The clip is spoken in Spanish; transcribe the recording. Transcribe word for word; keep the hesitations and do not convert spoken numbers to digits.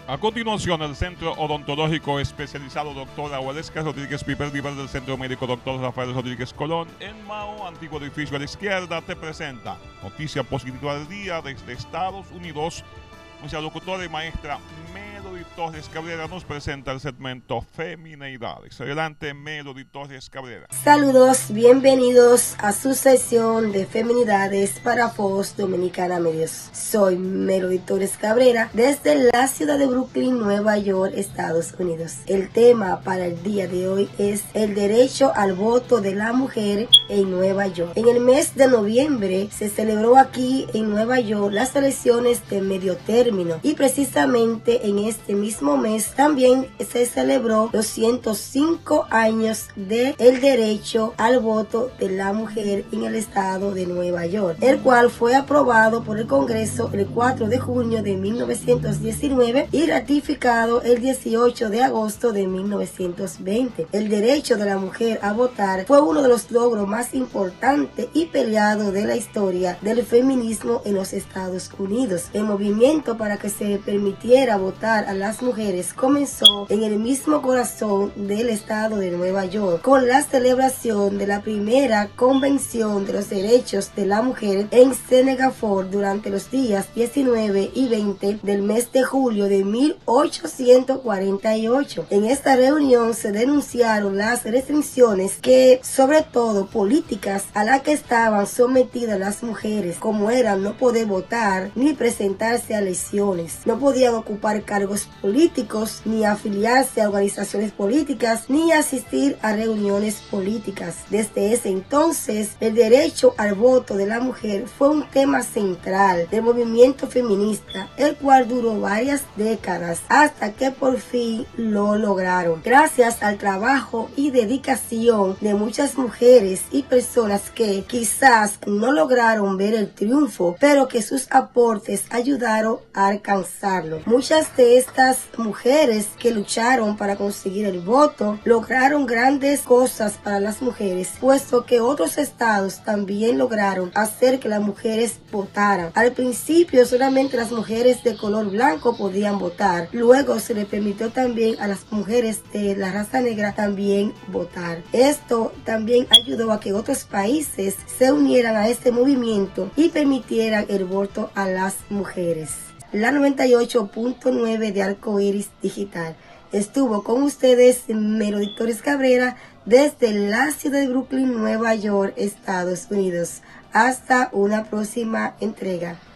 A continuación, el Centro Odontológico Especializado Doctor Agualesca Rodríguez Piper, líder del Centro Médico Doctor Rafael Rodríguez Colón, en Mao, antiguo edificio a la izquierda, te presenta noticia positiva del día desde Estados Unidos. Nuestra locutora y maestra Melody Torres Cabrera nos presenta el segmento Femineidades. Adelante, Melody Torres Cabrera. Saludos, bienvenidos a su sesión de Feminidades para Voz Dominicana Medios. Soy Melody Torres Cabrera desde la ciudad de Brooklyn, Nueva York, Estados Unidos. El tema para el día de hoy es el derecho al voto de la mujer en Nueva York. En el mes de noviembre se celebró aquí en Nueva York las elecciones de medio término. Y precisamente en este mismo mes también se celebró los ciento cinco años del derecho al voto de la mujer en el estado de Nueva York, el cual fue aprobado por el Congreso el cuatro de junio de mil novecientos diecinueve y ratificado el dieciocho de agosto de mil novecientos veinte. El derecho de la mujer a votar fue uno de los logros más importantes y peleados de la historia del feminismo en los Estados Unidos. El movimiento para que se permitiera votar a las mujeres comenzó en el mismo corazón del estado de Nueva York, con la celebración de la primera convención de los derechos de la mujer en Senegal Ford durante los días diecinueve y veinte del mes de julio de mil ochocientos cuarenta y ocho. En esta reunión se denunciaron las restricciones que, sobre todo políticas, a las que estaban sometidas las mujeres, como eran no poder votar ni presentarse a elecciones. No podían ocupar cargos políticos, ni afiliarse a organizaciones políticas, ni asistir a reuniones políticas. Desde ese entonces, el derecho al voto de la mujer fue un tema central del movimiento feminista, el cual duró varias décadas hasta que por fin lo lograron. Gracias al trabajo y dedicación de muchas mujeres y personas que quizás no lograron ver el triunfo, pero que sus aportes ayudaron a alcanzarlo. Muchas de estas mujeres que lucharon para conseguir el voto lograron grandes cosas para las mujeres, puesto que otros estados también lograron hacer que las mujeres votaran. Al principio solamente las mujeres de color blanco podían votar, luego se le permitió también a las mujeres de la raza negra también votar. Esto también ayudó a que otros países se unieran a este movimiento y permitieran el voto a las mujeres. La noventa y ocho punto nueve de Arcoiris Digital. Estuvo con ustedes Melody Torres Cabrera desde la ciudad de Brooklyn, Nueva York, Estados Unidos. Hasta una próxima entrega.